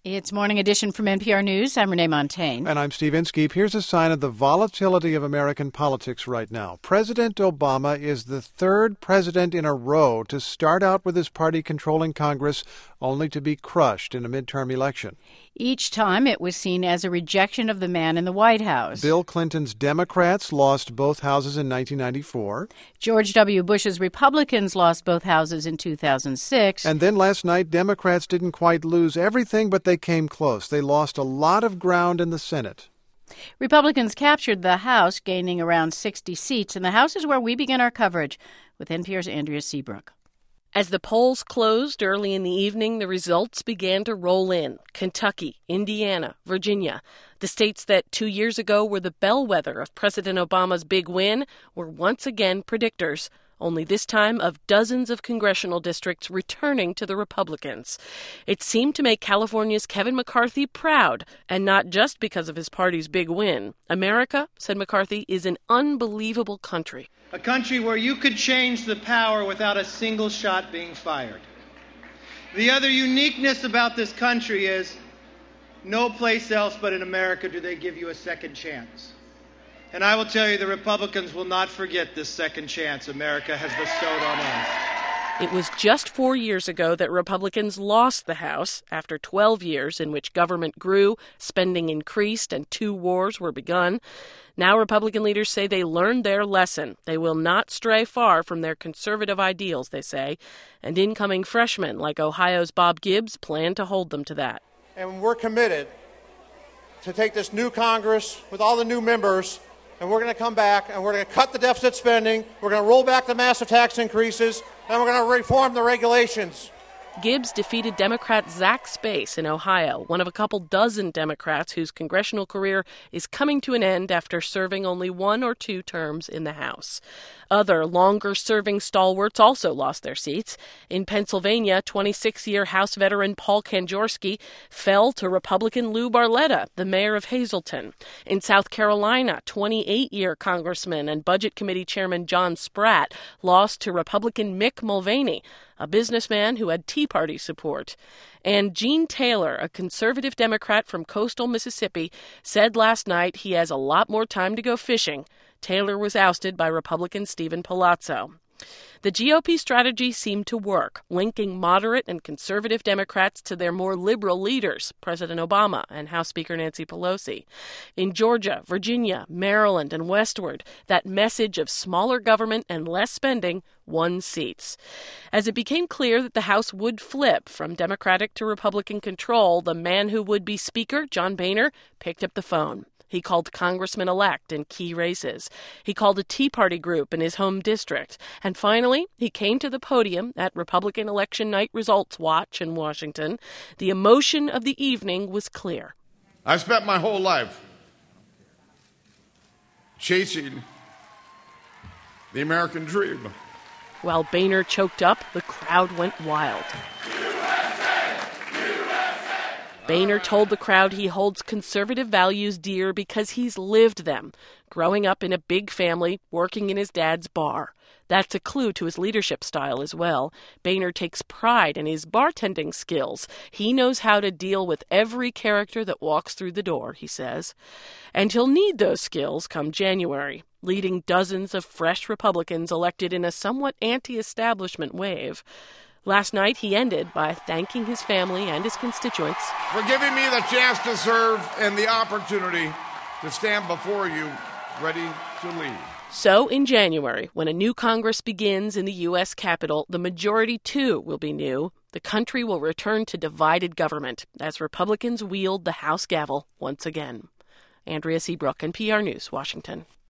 It's Morning Edition from NPR News. I'm Renee Montagne. And I'm Steve Inskeep. Here's a sign of the volatility of American politics right now. President Obama is the third president in a row to start out with his party controlling Congress, only to be crushed in a midterm election. Each time it was seen as a rejection of the man in the White House. Bill Clinton's Democrats lost both houses in 1994. George W. Bush's Republicans lost both houses in 2006. And then last night, Democrats didn't quite lose everything, but they came close. They lost a lot of ground in the Senate. Republicans captured the House, gaining around 60 seats, and the House is where we begin our coverage with NPR's Andrea Seabrook. As the polls closed early in the evening, the results began to roll in. Kentucky, Indiana, Virginia. The states that 2 years ago were the bellwether of President Obama's big win were once again predictors, only this time of dozens of congressional districts returning to the Republicans. It seemed to make California's Kevin McCarthy proud, and not just because of his party's big win. America, said McCarthy, is an unbelievable country. A country where you could change the power without a single shot being fired. The other uniqueness about this country is no place else but in America do they give you a second chance. And I will tell you, the Republicans will not forget this second chance America has bestowed on us. It was just 4 years ago that Republicans lost the House after 12 years in which government grew, spending increased, and 2 wars were begun. Now Republican leaders say they learned their lesson. They will not stray far from their conservative ideals, they say. And incoming freshmen like Ohio's Bob Gibbs plan to hold them to that. And we're committed to take this new Congress with all the new members, and we're going to come back and we're going to cut the deficit spending, we're going to roll back the massive tax increases, and we're going to reform the regulations. Gibbs defeated Democrat Zach Space in Ohio, one of a couple dozen Democrats whose congressional career is coming to an end after serving only 1 or 2 terms in the House. Other longer-serving stalwarts also lost their seats. In Pennsylvania, 26-year House veteran Paul Kanjorski fell to Republican Lou Barletta, the mayor of Hazleton. In South Carolina, 28-year Congressman and Budget Committee Chairman John Spratt lost to Republican Mick Mulvaney, a businessman who had Tea Party support. And Gene Taylor, a conservative Democrat from coastal Mississippi, said last night he has a lot more time to go fishing. Taylor was ousted by Republican Stephen Palazzo. The GOP strategy seemed to work, linking moderate and conservative Democrats to their more liberal leaders, President Obama and House Speaker Nancy Pelosi. In Georgia, Virginia, Maryland, and westward, that message of smaller government and less spending won seats. As it became clear that the House would flip from Democratic to Republican control, the man who would be Speaker, John Boehner, picked up the phone. He called congressmen-elect in key races. He called a Tea Party group in his home district. And finally, he came to the podium at Republican Election Night Results Watch in Washington. The emotion of the evening was clear. I've spent my whole life chasing the American dream. While Boehner choked up, the crowd went wild. Boehner told the crowd he holds conservative values dear because he's lived them, growing up in a big family, working in his dad's bar. That's a clue to his leadership style as well. Boehner takes pride in his bartending skills. He knows how to deal with every character that walks through the door, he says. And he'll need those skills come January, leading dozens of fresh Republicans elected in a somewhat anti-establishment wave. Last night, he ended by thanking his family and his constituents for giving me the chance to serve and the opportunity to stand before you ready to lead. So in January, when a new Congress begins in the U.S. Capitol, the majority, too, will be new. The country will return to divided government as Republicans wield the House gavel once again. Andrea Seabrook, NPR News, Washington.